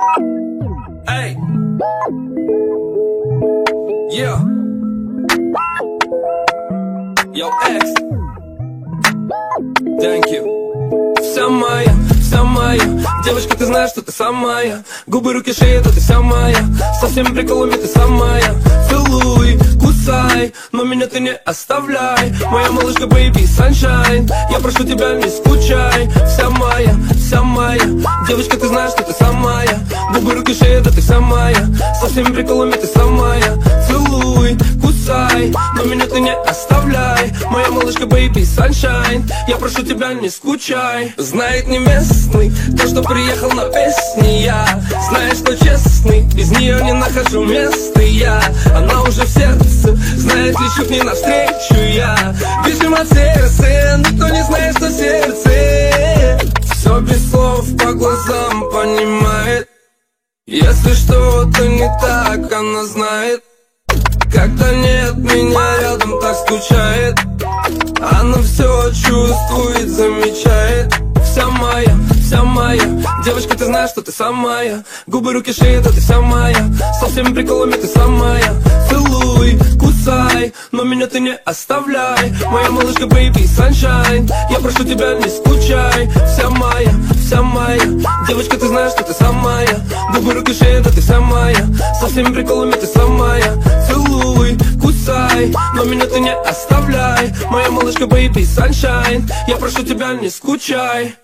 Эй! Yeah! Yo, X! Thank you! Вся моя, девочка, ты знаешь, что ты самая. Губы, руки, шея, да ты вся моя. Со всеми приколами ты самая. Целуй, кусай, но меня ты не оставляй. Моя малышка, baby, sunshine. Я прошу тебя, не скучай. Вся моя, девочка, ты знаешь, что ты самая. Губы, руки, шея, да ты вся моя. Со всеми приколами ты самая. Целуй, кусай, но меня ты не оставляй. Моя малышка, baby, sunshine. Я прошу тебя, не скучай. Знает не местный, то, что приехал на песни я. Знаешь, что честный, без нее не нахожу места я. Она уже в сердце, знает, лечу к ней навстречу я. Бежим от сердца, никто не знает, что сердце. Все без слов, по глазам понимает. Если что-то не так, она знает. Когда нет меня рядом, так скучает. Она все чувствует, замечает. Вся моя, девочка, ты знаешь, что ты самая. Губы, руки, шея, да ты вся моя. Со всеми приколами ты самая. Целуй, кусай, но меня ты не оставляй. Моя малышка, baby, sunshine. Я прошу тебя, не скучай. Вся моя, девочка, ты знаешь, что ты самая. Губы, руки, шея, да ты вся моя. Со всеми приколами ты самая. Целуй, кусай, но меня ты не оставляй. Моя малышка, baby, sunshine. Я прошу тебя, не скучай.